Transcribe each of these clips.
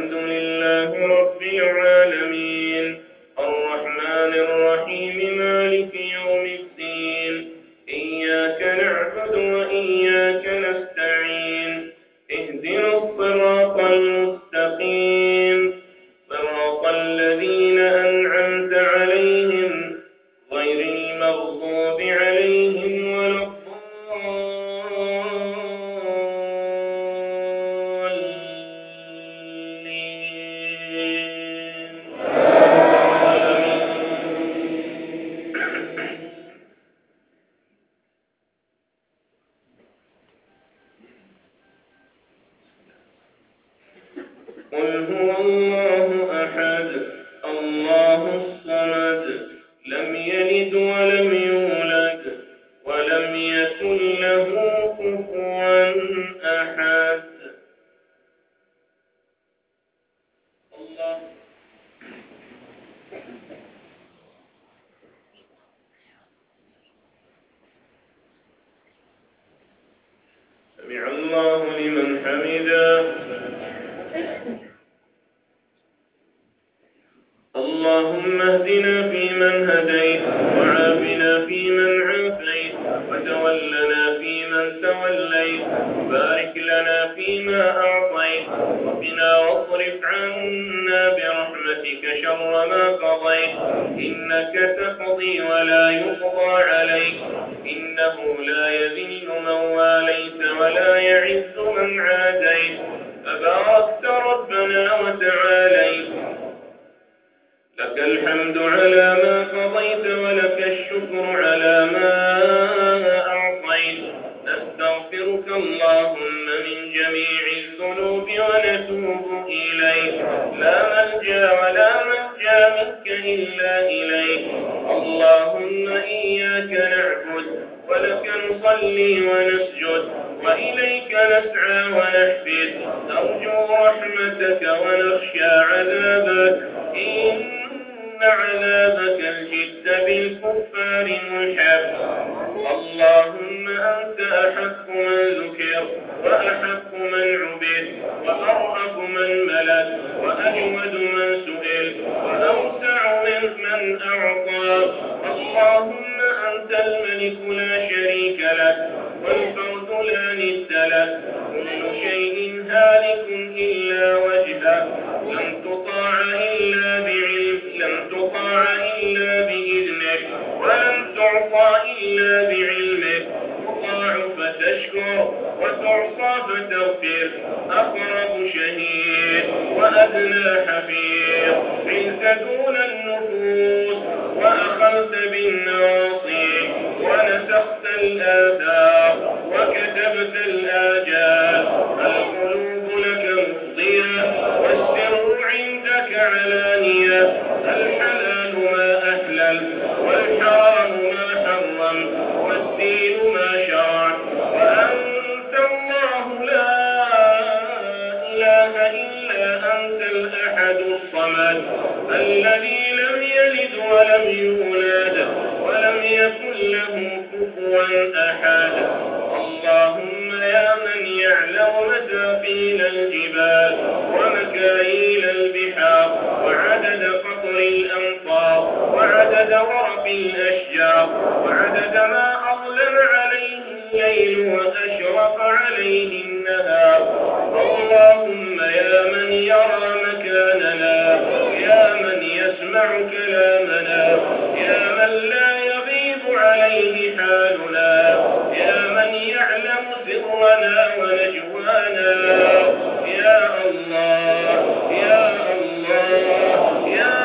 الحمد لله رب العالمين الرحمن الرحيم مالك يوم الدين إياك نعبد وإياك نستعين اهدنا الصراط المستقيم صراط الذين أنعمت عليهم غير المغضوب عليهم ولا قل هو الله أحد الله الصمد لم يلد ولم يولد ولم يكن له كفوا أحد الله سمع الله لمن حمده اللهم اهدنا فيمن هديت وعافنا فيمن عافيت وتولنا فيمن توليت بارك لنا فيما أعطيت وقنا واصرف عنا برحمتك شر ما قضيت إنك تقضي ولا يقضى عليك إنه لا يذل من واليت ولا يعز من عاديت تباركت ربنا وتعاليت لك الحمد على ما قضيت ولك الشكر على ما أعطيت نستغفرك اللهم من جميع الذنوب ونتوب إليك لا ملجأ ولا منجا منك إلا إليك اللهم إياك نعبد ولك نصلي ونسجد وإليك نسعى ونحفد نرجو رحمتك ونخشى عذابك إن عذابك الجد بالكفار ملحق اللهم أنت أحق من ذكر وأحق من عبد وأرأف من ملك وأجود من سئل وأوسع من أعطى اللهم أنت الملك لا شريك لك والفرد لا ند لك كل شيء هالك إلا وجهه لم تطاع إلا بإذنك ولم تعطى إلا بعلمك تطاع فتشكر وتعصى فتغفر أقرب شهيد وأدنى حفيظ عزت دون النفوس وأخذت بالناصي ونسخت الآثار وكتبت الآجال القلوب لك مفضية والسر عندك علانية الحلال ما أحلل والحرام ما حرم والدين ما شرع وأنت الله لا إله إلا أنت الأحد الصمد الذي لم يلد ولم يولد ولم يكن له كفوا أحد اللهم يا من يعلم متاقيل الجبال ومكاييل البحار وعدد قطر الأمطار وعدد ورق الأشجار وعدد ما أظلم عليه الليل وأشرق عليه النهار اللهم يا من يرى مكاننا يا من يسمع كلامنا يا من لا يغيب عليه حالنا يا من يعلم سرنا ونجوانا يا الله يا الله يا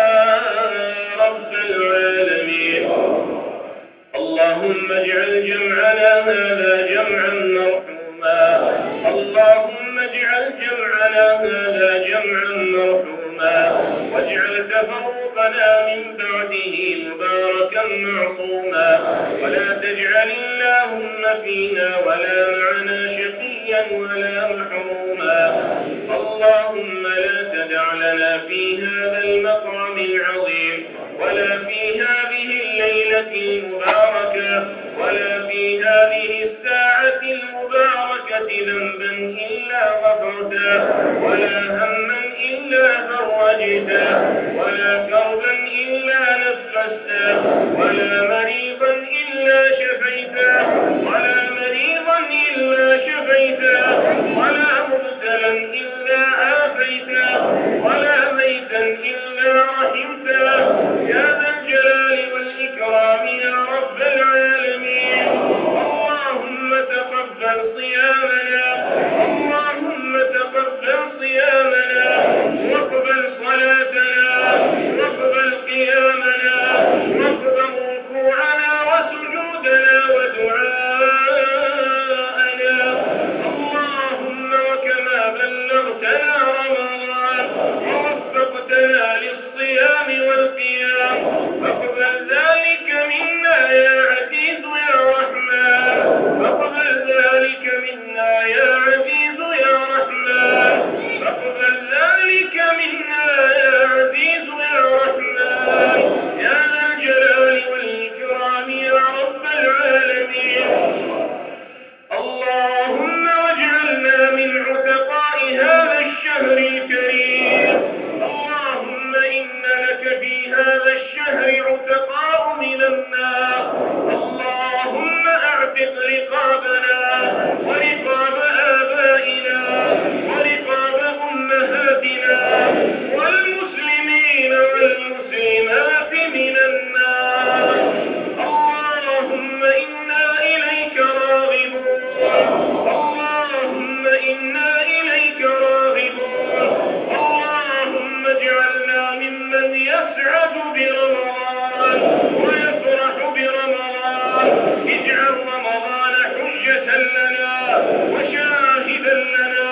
رب العالمين اللهم اجعل جمعنا هذا جمعا مرحوما اللهم اجعل جمعنا هذا جمعا مرحوما واجعل تفرقنا من بعده مباركا معصوما ولا تجعل اللهم فينا ولا معنا شقيا ولا محروما اللهم لا تدع لنا في هذا المقام العظيم ولا في هذه الليلة المباركة ولا في هذه الساعة المباركة المشقة ذنبا إلا غفرته ولا هما إلا فرجته ولا كربا إلا نفسته ولا مريضا إلا شفيته ولا مريضا إلا شفيته ولا مبتلا إلا عافيته ولا ميتا إلا رحمته يا ذا الجلال والإكرام يا رب العالمين. اللهم تقبل صيامنا اللهم تقبل صيامنا واقبل صلاتنا واقبل قيامنا واقبل ركوعنا وسجودنا ودعاءنا. اللهم وكما بلغتنا رمضان ووفقتنا للصيام والقيام فاقبل ذلك منا يا عزيز يا رحمن فاقبل ذلك منا يا عزيز يا رحمن فاقبل ذلك منا يا عزيز يا رحمن يا ذا الجلال والإكرام يا رب العالمين. اللهم واجعلنا من عتقاء هذا الشهر الكريم. اللهم إن لك في هذا الشهر عتقاء من النار. اللهم اعتق رقابنا ورقاب آبائنا ورقاب أمهاتنا والمسلمين والمسلمات من النار. اللهم إنا إليك راغبون اللهم إنا إليك راغبون. اللهم اجعلنا ممن يسعد برمضان ويفرح برمضان. اجعل رمضان حجة لنا وشاهدا لنا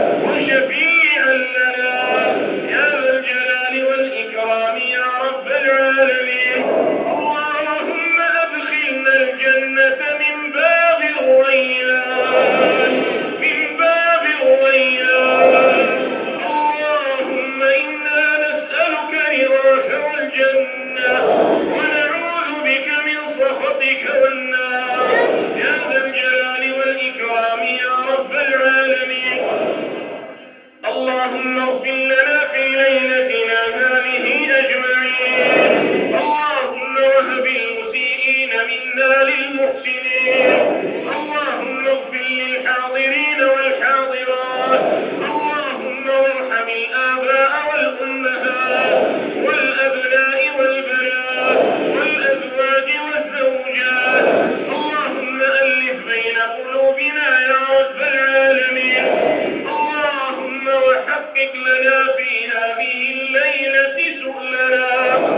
وشفيعا لنا يا ذا الجلال والإكرام يا رب العالمين. اللهم أدخلنا الجنة من باب الريان من باب الريان. اللهم إنا نسألك رضاك والجنة ونعوذ بك من سخطك والنار يا ذا الجلال والإكرام يا رب العالمين. اللهم اغفر لنا في ليلتنا هذه أجمعين. اللهم وهب المسيئين منا للمحسنين. اللهم اغفر للحاضرين والحاضرات. اللهم وارحم الآباء والأمهات والأبناء والبنات والأزواج والزوجات. اللهم ألف بين قلوبنا يا رب العالمين. اللهم وحقق لنا في هذه الليلة سؤلنا.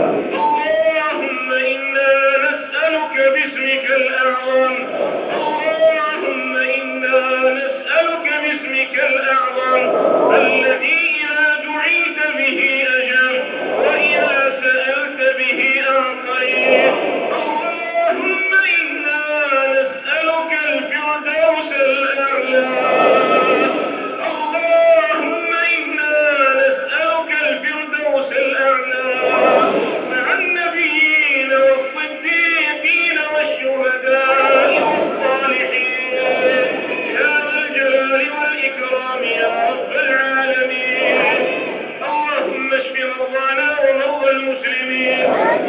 اللهم إنا نسألك باسمك الأعظم اللهم إنا نسألك باسمك الأعظم الذي إذا دعيت به أجاب وإذا سألت به أعطيت. اللهم إنا نسألك الفردوس الأعلى. اللهم إنا نسألك الفردوس الأعلى مع النبيين والصديقين والشهداء والصالحين يا ذا الجلال والإكرام يا رب العالمين. اللهم اشف مرضانا ومرضى المسلمين.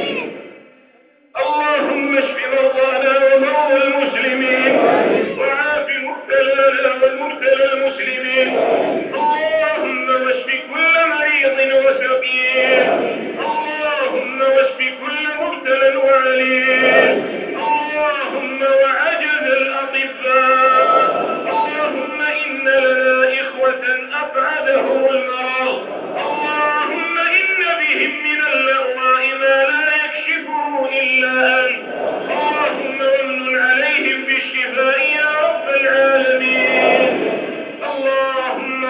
اللهم اشف مرضانا ومرضى المسلمين وعاف مبتلانا ومبتلى المسلمين. اللهم واشف كل مريض وسقيم. اللهم واشف كل مبتلى وعليل. اللهم وعجز الأطباء. اللهم إن لنا إخوة أبعدهم المرض. اللهم إن بهم من اللغواء ما لا يكشفه إلا أنت. اللهم وامن عليهم بالشفاء يا رب العالمين. اللهم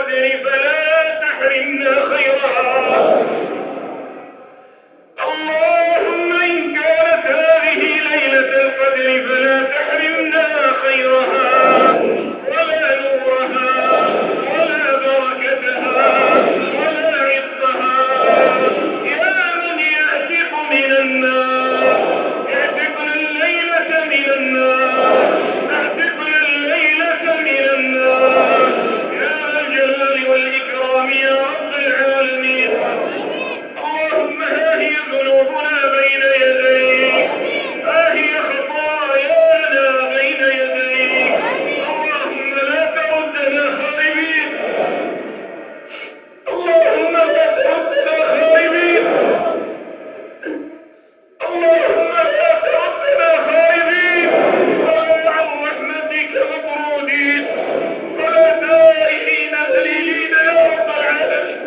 القدر فلا تحرمنا خيرها. اللهم إن كانت هذه ليلة القدر فلا تحرمنا خيرها ولا نورها ولا بركتها ولا عطها. يا من يعتق من النار اعتقنا الليلة من النار، اعتقنا الليلة من النار يا ذا الجلال والإكرام يا رب العالمين. اللهم ها هي ذنوبنا بين يديك، ها هي خطايانا بين يديك. اللهم لا تردنا خائبين، اللهم لا تردنا خائبين، اللهم لا تردنا خائبين ولا عن رحمتك مطرودين ولا تائهين ذليلين يا رب العالمين.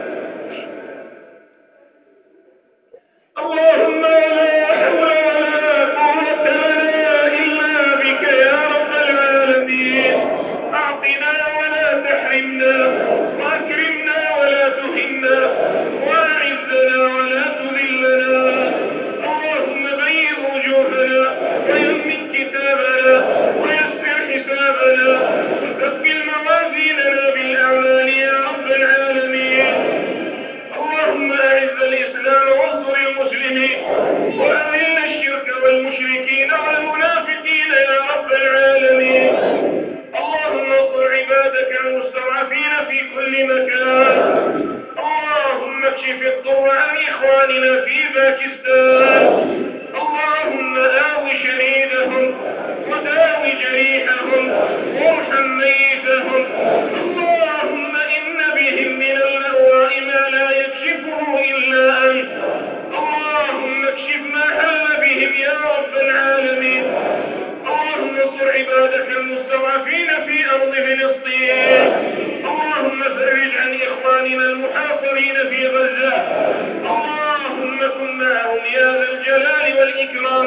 اللهم لا حول ولا قوة لنا إلا بك يا رب العالمين. أعطنا ولا تحرمنا، وأكرمنا ولا تهنا، وأعزنا ولا تذلنا. اللهم بيض وجوهنا ويمن كتابنا ويسر حسابنا وثقل موازيننا بالأعمال يا رب العالمين. اللهم أعز الإسلام وانصر المسلمين وأذل الشرك والمشركين والمنافقين يا رب العالمين. اللهم انصر عبادك المستضعفين في كل مكان. اللهم اكشف الضر عن إخواننا في باكستان. اللهم آو شريدهم وداو جريحهم وارحم ميتهم. اللهم إن بهم من الأهواء ما لا يكشفه إلا أنت. اللهم اكشف ما حل بهم يا رب العالمين. اللهم انصر عبادك المستضعفين في أرض فلسطين. اللهم فرج عن إخواننا المحاصرين في غزة. اللهم كن معهم يا ذا الجلال والإكرام.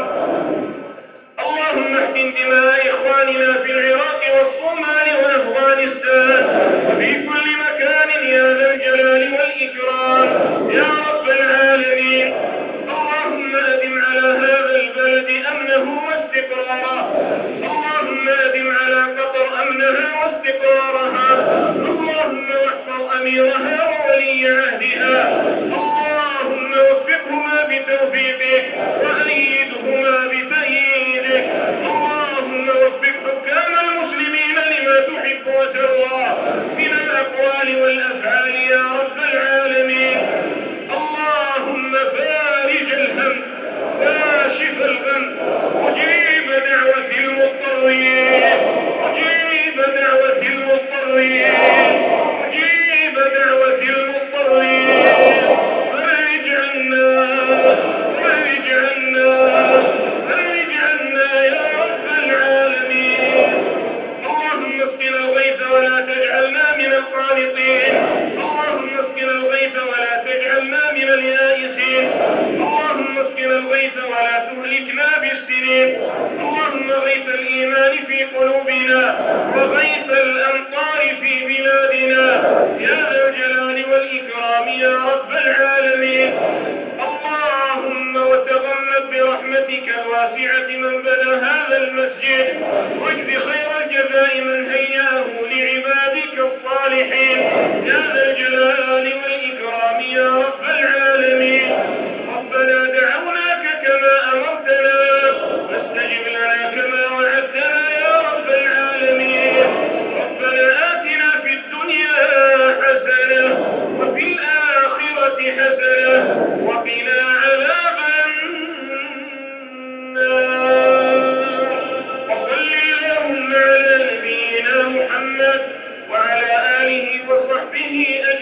اللهم احقن دماء إخواننا في العراق والصومال وأفغانستان وفي كل مكان يا ذا الجلال والإكرام يا رب العالمين. اللهم أدم على هذا البلد أمنه واستقراره. اللهم أدم على قطر أمنها واستقرارها. اللهم واحفظ أميرها وولي عهدها. اللهم وفقهما بتوفيقك وأيدهما بتأييدك. اللهم وفق حكام المسلمين لما تحب وترضى من الأقوال والأفعال يا رب العالمين. اللهم فارج الهم كاشف الغم مجيب دعوة المضطرين، مجيب دعوة المضطرين، مجيب دعوة المضطرين. فرج عنا، فرج عنا، فرج عنا يا رب العالمين. اللهم اسقنا الغيث ولا تجعلنا من القانطين. اللهم اسقنا الغيث ولا تجعلنا من اليائسين. اللهم اسقنا الغيث ولا تهلكنا بالسنين. اللهم غيث الإيمان في قلوبنا وغيث الأمطار في بلادنا يا ذا الجلال والإكرام يا رب العالمين. اللهم وتغمد برحمتك الواسعة من بنى هذا المسجد، واجز خير الجزاء من هيأه لعبادك الصالحين يا ذا الجلال والإكرام يا رب العالمين. ربنا دعوناك كما أمرتنا فاستجب لنا كما وعدتنا يا رب العالمين. ربنا آتنا في الدنيا حسنة وفي الآخرة حسنة وقنا عذاب النار. وصل اللهم على نبينا محمد وعلى آله وصحبه